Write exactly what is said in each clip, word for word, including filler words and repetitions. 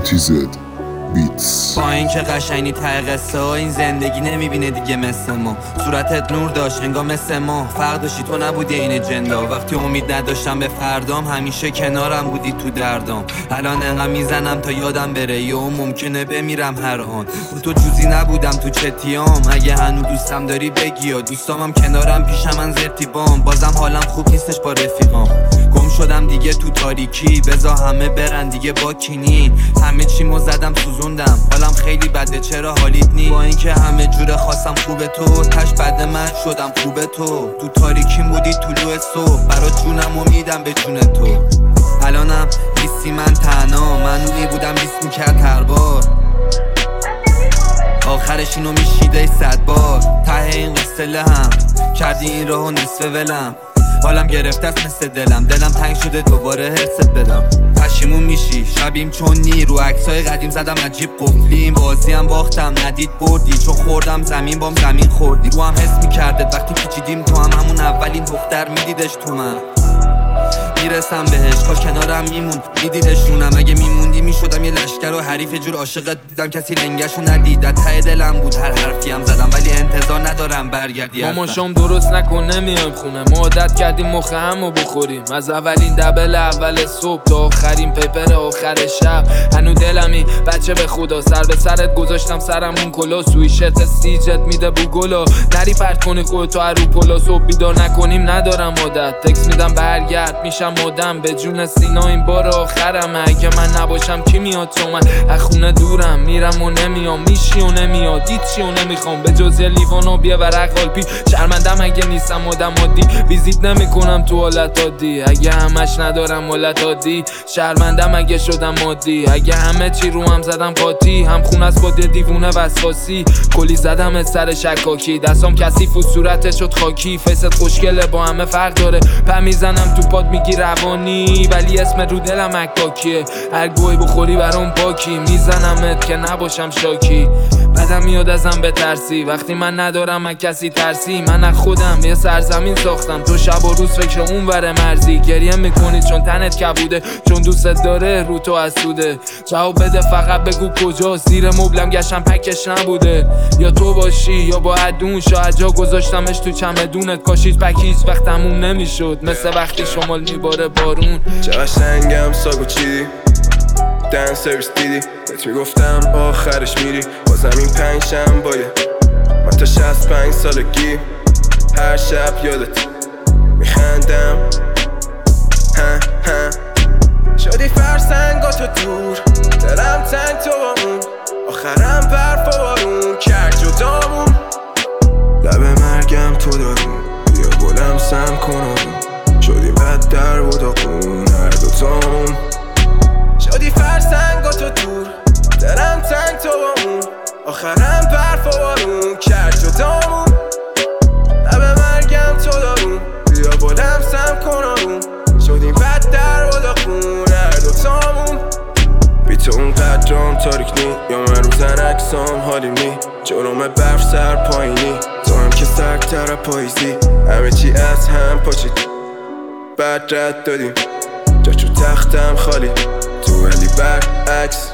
تی زد بیتس. با این که قشنگی ته قصه ها این زندگی نمیبینه دیگه مثل ما. صورتت نور داشت انگار مثل ما، فرق داشتی تو نبودی این جندا. وقتی امید نداشتم به فردام همیشه کنارم بودی تو دردام. الان انقدر میزنم تا یادم بره یا ممکنه بمیرم هر آن. تو جوزی نبودم تو چتیام، اگه هنو دوستم داری بگی یا دوستامم کنارم پیشم من زرتیبام. بازم حالم خوب نیستش با رفیقام، گم شدم دیگه تو تاریکی. بزا همه برن دیگه با کینی، همه چیمو زدم سوزوندم حالم خیلی بده چرا حالیت نی. با اینکه همه جوره خواستم خوبه تو تش بد من شدم خوبه تو. تو تاریکیم بودی طلوع صبح برات جونم و میدم به جون تو. الانم بیستی من تنها، من اونی بودم بیست میکرد هر بار. آخرش اینو میشیده صد بار. ته این قصه هم کردی این راهو نصف ولم. حالم گرفته است مثل دلم، دلم تنگ شده دوباره هرست بدم. پشیمون میشی شبیم چون نی رو عکسای قدیم زدم عجیب قفلیم. بازی هم باختم ندید بردی، چون خوردم زمین بام زمین خوردی. رو هم حس میکردت وقتی پیچیدیم تو هم همون اولین دختر میدیدش تو من. میرسم بهش کاش کنارم میمون میدیدش رونم. اگه میموندی میشدم یه لشکر و حریف جور عاشقت دیدم کسی لنگشو ندید. ته دلم بود هر حرفی هم زدم ولی انتظار ندارم برگردی. مامان شام درست نکن نمیایم خونه، ما عادت کردیم مخ همو بخوریم. از اولین دبل اول صبح تا آخرین پیپر آخر شب. هنو دلمی بچه به خدا سر به سرت گذاشتم سرمون کلا. سویشت سیجت میده بو گلا، نری پرت کنی خودتو رو پلا. صبح بیدار نکنیم ندارم عادت، تکس میدم برگرد میشم مادم. به جون سینا این بار آخرم، اگه من نباشم کی میاد تو من. از خونه دورم میرم و نمیام، میشی و نمیاد هیچی و نمیخوام به جز یه لیوان و بیا ورق قلبی. شرمندم اگه نیستم آدم عادی، ویزیت نمیکنم تو حالت عادی. اگه همش ندارم حالت عادی، شرمندم اگه شدم عادی. اگه همه چی رو هم زدم قاطی، هم خونه است با دیوونه وسواسی. کلی زدم از سر شکاکی، دستام کثیف و صورتت شد خاکی. فیست خوشگله با همه فرق داره، پا میزنم تو پاد میگی روانی ولی اسم رو دلم عکاکیه. هر گوی بخوری برام پاکی، میزنمت که نباشم شاکی. بدم میاد ازم بترسی وقتی من ندارم از کسی ترسی. من از خودم یه سرزمین ساختم، تو شب و روز فکر اون ور مرزی. گریه میکنی چون تنت کبوده، چون دوستت داره رو تو اسوده. جواب بده فقط بگو کجا، زیر مبلم گشتم پکش نبوده. یا تو باشی یا با عدون، شاید جا گذاشتمش تو چمدونت. کاشیت پک هیچ وقت تموم نمیشد، مثل وقتی شمال میباره بارون. چقدر سنگم ساگو چیدی دن سرویس دیدی، بهت میگفتم آخرش میری. بازم این پنج شنبایه من تا شصت پنج سالگی هر شب یادت میخندم. ها ها شدی فرسنگاتو دور، دلم تنگ تو با اون. آخرم برف و بارون کرد جدامون. لب مرگم تو دارون، بیا گلم سم کن. شدیم بد در و داغون هر دوتامون. شدی فرسنگاتو دور، دلم تنگ تو با اون. آخرم برف و بارون کرد جدامون. لب مرگم تو دارون، بیا بلم سم کن. شدیم بد در و داغون هر دوتامون. بی تو اون قدرام تاریک نی، یا من روزن اکسام حالیم نی. جرم برف سر پایینی، تو هم که سرکتر پاییزی. همه چی از هم پاشید بعد رد دادیم، جا چو تختم خالی تو ولی برعکس.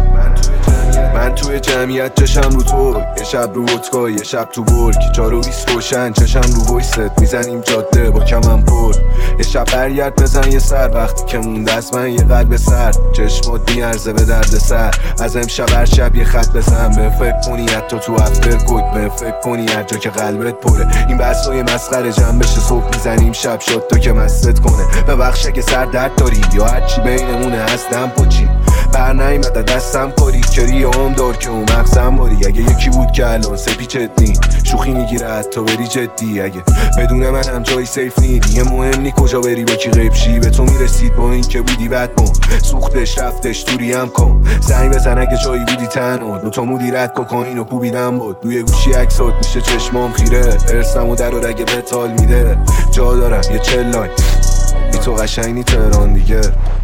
من توی جمعیت چشم رو تو، یه شب رو ودکا یه شب تو برگ. چارو بیست روشن چشم رو ویست، میزنیم جاده با کمم پر. یه شب برگرد بزن یه سر، وقتی که مونده از من یه قلب سر. چشمات میارزه به درد سر، از امشب هر شب یه خط بزن. به فکر کنی حتی تو هفته کوک، به فکر کنی هر جا که قلبت پره. این بحثای مسخره جمع بشه صبح میزنیم شب شد تا که مستت کنه. ببخش اگه سر درد داری یا هرچی بینمونه هستم پوچی. بر نیمده دستم کاری کری هم دار که اون مغزم باری. اگه یکی بود که الان سپیچت نی، شوخی میگیره حتی بری جدی. اگه بدون من هم جایی سیف نی، دیگه مهم نی کجا بری با کی غیب شی. به تو میرسید با این که بودی بدمون، سوختش رفتش دوری هم کن. زنگ بزن اگه جایی بودی تنها، دوتا مدیرت کوکائین و کوبیدم بود. روی گوشی عکسات میشه چشمام خیره، ارسم و در و رگه بتال میده. جا دارم یه چلای بی تو قشنگ نی تهران دیگه.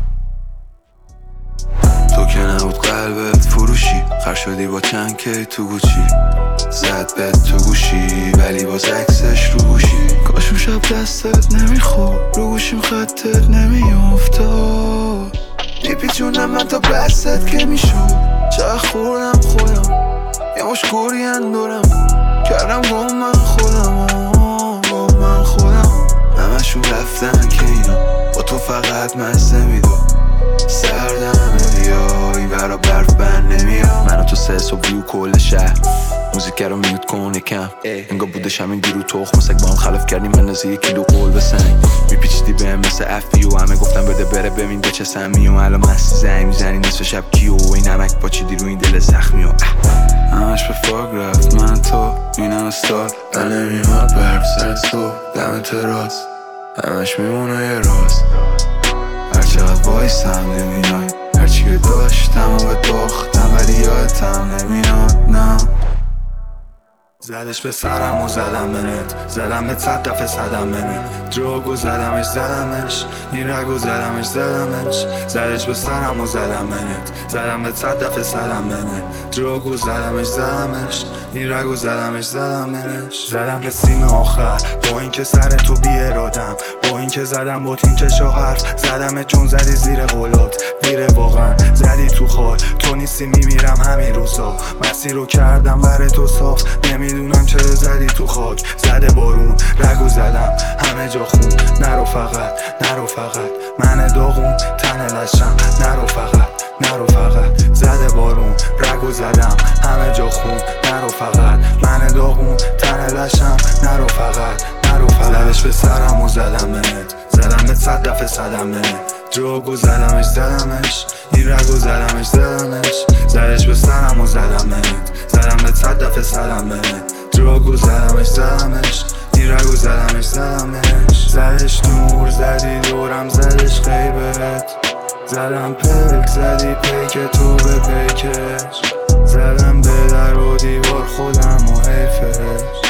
تو که نبود قلبت فروشی، خر شدی با چند کی تو گوچی. زد بهت تو گوشی ولی باز عکسش رو گوشی. کاش اون شب دستت نمیخورد، رو گوشیم خطت نمیافتاد. میپیچونم من تا بست که میشد چه خوردم خودم یه مش گورین دورم کردم گم من خودم گم من خودم همشون رفتن که اینا با تو فقط مزه میدو سردم بیا این برا برف بند نمیام من و تو سه صبح ویو کل شهر موزیک رو میوت کن یکم انگار بودش همین دیرو تخم مسک با هم خلاف کردیم اندازه یک کیلو قول بسنگ میپیچیدی بهم مثل افی و همه گفتم بده بره ببین به چه سمی و الان مستی زنگ میزنی نصف شب کیو و این نمک پاچیدی رو این دل زخمی و همش به فاگ رفت من تو اینم استار من نمیماد برف سر تو دم تراس همش میمونه یه راست هرچقدر بایستم نمینای هرچی که داشتم و به باختم ولی یادتم نمیناد نه زدش به سرم و زدم بنت زدم به صد دفعه صدم بنت دروگو زدمش زدمش این رگو زدمش زدمش زدش به سرم و زدم بنت زدم به صد دفعه صدم بنت دروگو زدمش زدمش این رگو زدمش زدمش زدم به سیم آخر با اینکه سر تو بی ارادم با اینکه زدم با تین چشا حرف زدم چون زدی زیر قولات دیره واقعا زدی تو خال تو نیستی میمیرم همین روزا مسیر رو کردم بر تو صاف نمیدونم چرا زدی تو خاک زده بارون رگو زدم همه جا خون نرو فقط نرو فقط من داغون تن لشم نرو فقط نرو فقط زده بارون رگو زدم همه جا خون نرو فقط من داغون تن لشم نرو فقط نرو فقط زدش به سرم و زدم بنت زدم به صد دفعه صدم بنت دروگو زدمش زدمش این رگو زدمش زدمش زدش به سرم و زدم بنت زدم به صد دفعه صدم بنت دروگو زدمش زدمش این رگو زدمش زدمش زدش نور زدی دورم زدش غیبت زدم پلک زدی پیک تو به پیکش زدم به در و دیوار خودم و حیفش